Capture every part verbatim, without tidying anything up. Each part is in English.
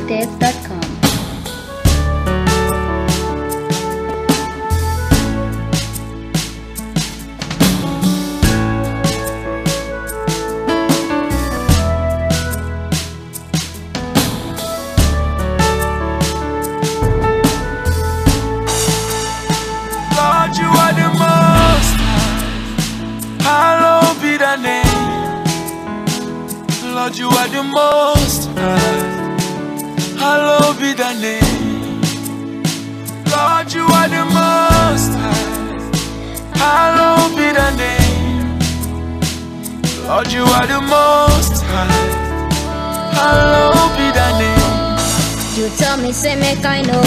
Death dot com. Lord, you are the most high. Hallowed be thy name. Lord, you are the most high. Hallowed be thy name. Lord, you are the most high. Hallowed be thy name. Lord, you are the most high. Hallowed be thy name. You tell me, say make I know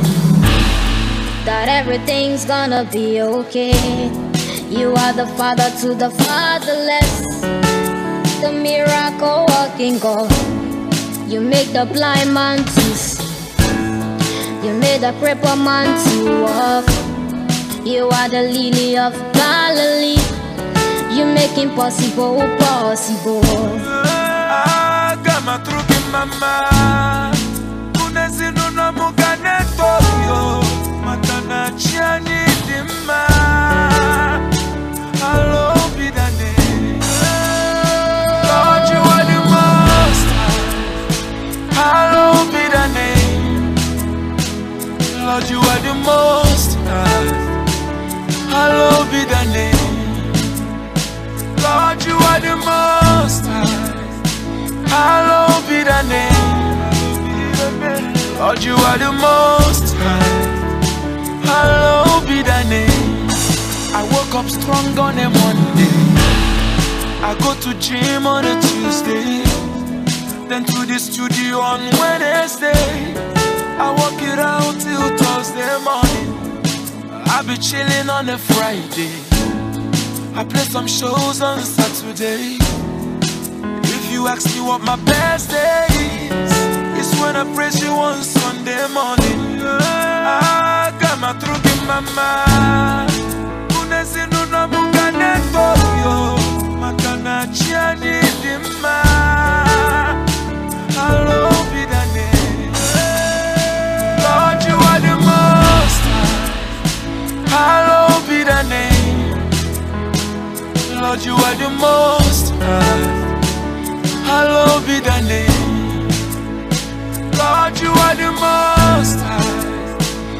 that everything's gonna be okay. You are the father to the fatherless, the miracle working God. You make the blind man to see, you made the crippled man to walk. You are the lily of Galilee, you make impossible possible. Ah, kama truki mama, kunezinu na mugane toyo, matana chiani dima. Hallowed be thy name. Lord, you are the most high. Hallowed be thy name. Lord, you are the most high. Hallowed be thy name. Lord, you are the most high. Hallowed be thy name. Lord, you are the most high. Hallowed be thy name. I woke up strong on a Monday. I go to gym on a Tuesday, then to the studio on Wednesday. I walk it out till Thursday morning. I be chilling on a Friday. I play some shows on Saturday. If you ask me what my best day is, it's when I praise you on Sunday morning. I got my truck in my mind. Kunezinu na mugane toyo, matana chiani dima. Hallowed be thy name. Lord, you are the most high. Hallowed be thy name. Lord, you are the most high. Hallowed be thy name. Lord, you are the most high.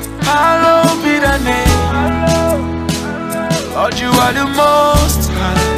Hallowed be thy name. Lord, you are the most high.